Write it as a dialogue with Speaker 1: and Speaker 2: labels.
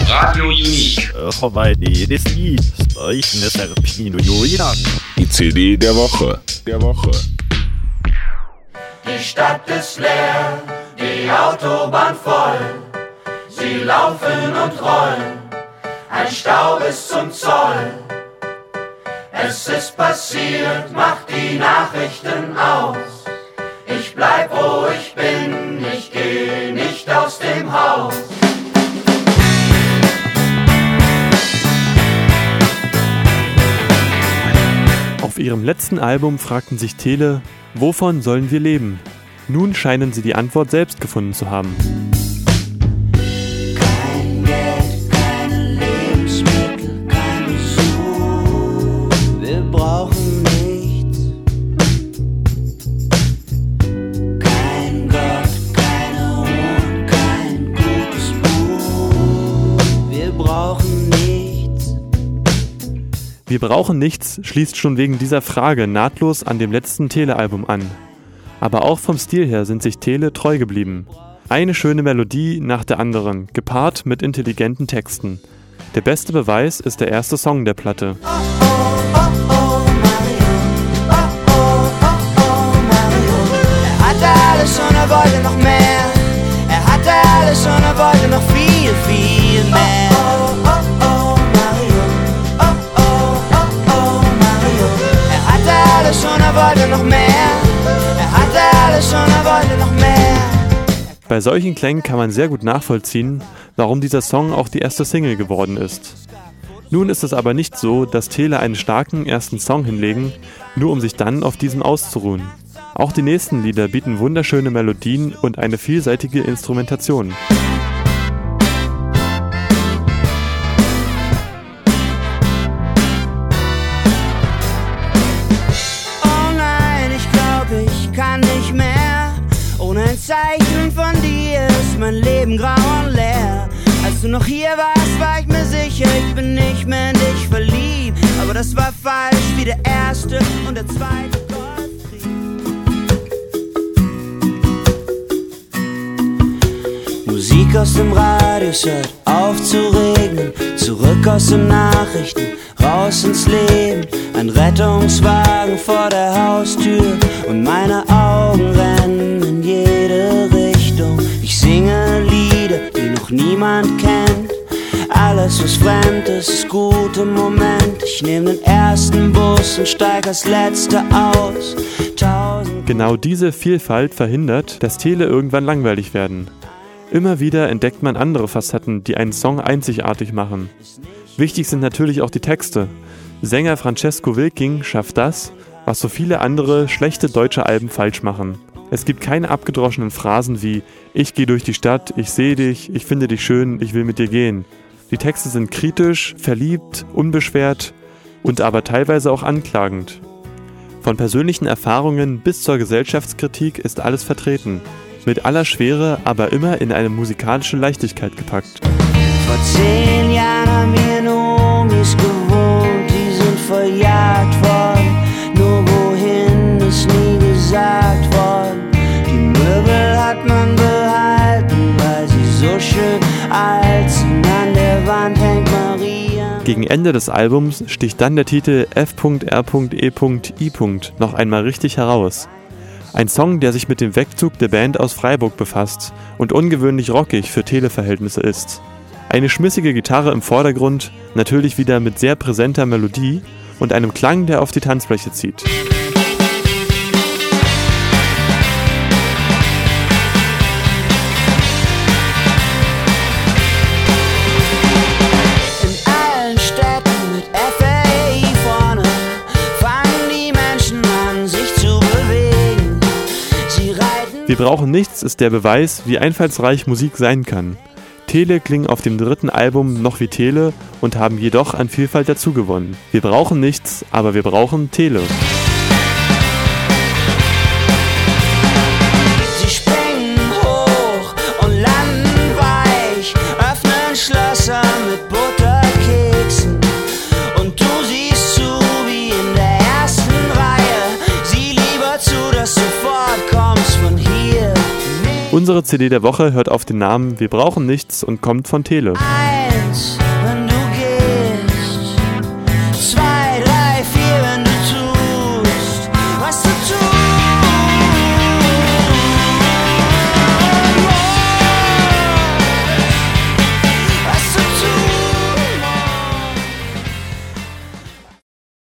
Speaker 1: Radio Unique.
Speaker 2: Die CD der Woche.
Speaker 3: Die Stadt ist leer, die Autobahn voll. Sie laufen und rollen, ein Stau bis zum Zoll. Es ist passiert, macht die Nachrichten aus. Ich bleib, wo ich bin, ich geh nicht aus dem Haus.
Speaker 4: Auf ihrem letzten Album fragten sich Tele, wovon sollen wir leben? Nun scheinen sie die Antwort selbst gefunden zu haben.
Speaker 3: Kein Geld, keine Lebensmittel, kein Besuch. Wir brauchen nichts. Kein Gott, keine Ruhe, kein gutes Buch. Wir brauchen nichts.
Speaker 4: Wir brauchen nichts schließt schon wegen dieser Frage nahtlos an dem letzten Tele-Album an. Aber auch vom Stil her sind sich Tele treu geblieben. Eine schöne Melodie nach der anderen, gepaart mit intelligenten Texten. Der beste Beweis ist der erste Song der Platte.
Speaker 3: Er hatte alles und er wollte noch mehr. Er hatte alles und er wollte noch viel, viel mehr. Er hatte alles und er wollte noch mehr. Er hatte alles und er wollte noch mehr.
Speaker 4: Bei solchen Klängen kann man sehr gut nachvollziehen, warum dieser Song auch die erste Single geworden ist. Nun ist es aber nicht so, dass Tele einen starken ersten Song hinlegen, nur um sich dann auf diesem auszuruhen. Auch die nächsten Lieder bieten wunderschöne Melodien und eine vielseitige Instrumentation.
Speaker 3: Oh nein, ich glaube, ich kann nicht mehr. Ohne ein Zeichen von dir ist mein Leben grau und leer. Als du noch hier warst, war ich mir sicher, ich bin nicht mehr in dich verliebt. Aber das war falsch, wie der erste und der zweite Golfkrieg. Musik aus dem Radio, es hört auf zu regnen. Zurück aus den Nachrichten, raus ins Leben. Ein Rettungswagen vor der Haustür und meine Augen rennen in jede Richtung. Ich singe Lieder, die noch niemand kennt. Alles, was fremd ist, ist gut im Moment. Ich nehme den ersten Bus und steig als Letzter aus.
Speaker 4: Genau diese Vielfalt verhindert, dass Tele irgendwann langweilig werden. Immer wieder entdeckt man andere Facetten, die einen Song einzigartig machen. Wichtig sind natürlich auch die Texte. Sänger Francesco Wilking schafft das, was so viele andere schlechte deutsche Alben falsch machen. Es gibt keine abgedroschenen Phrasen wie „Ich gehe durch die Stadt, ich sehe dich, ich finde dich schön, ich will mit dir gehen". Die Texte sind kritisch, verliebt, unbeschwert und aber teilweise auch anklagend. Von persönlichen Erfahrungen bis zur Gesellschaftskritik ist alles vertreten. Mit aller Schwere, aber immer in eine musikalische Leichtigkeit gepackt.
Speaker 3: Vor 10 Jahren haben wir in Omis gewohnt, die sind verjagt worden. Nur wohin ist nie gesagt worden. Die Möbel hat man behalten, weil sie so schön alt sind. An der Wand hängt Maria.
Speaker 4: Gegen Ende des Albums sticht dann der Titel F.R.E.I. noch einmal richtig heraus. Ein Song, der sich mit dem Wegzug der Band aus Freiburg befasst und ungewöhnlich rockig für Tele-Verhältnisse ist. Eine schmissige Gitarre im Vordergrund, natürlich wieder mit sehr präsenter Melodie und einem Klang, der auf die Tanzfläche zieht. Wir brauchen nichts ist der Beweis, wie einfallsreich Musik sein kann. Tele klingen auf dem dritten Album noch wie Tele und haben jedoch an Vielfalt dazugewonnen. Wir brauchen nichts, aber wir brauchen Tele.
Speaker 3: Sie springen hoch und landen weich, öffnen Schlösser mit Butterkeksen. Und du siehst zu wie in der ersten Reihe. Sieh lieber zu, dass du fortkommst von hier.
Speaker 4: Unsere CD der Woche hört auf den Namen Wir brauchen nichts und kommt von Tele.
Speaker 3: 1, Herz.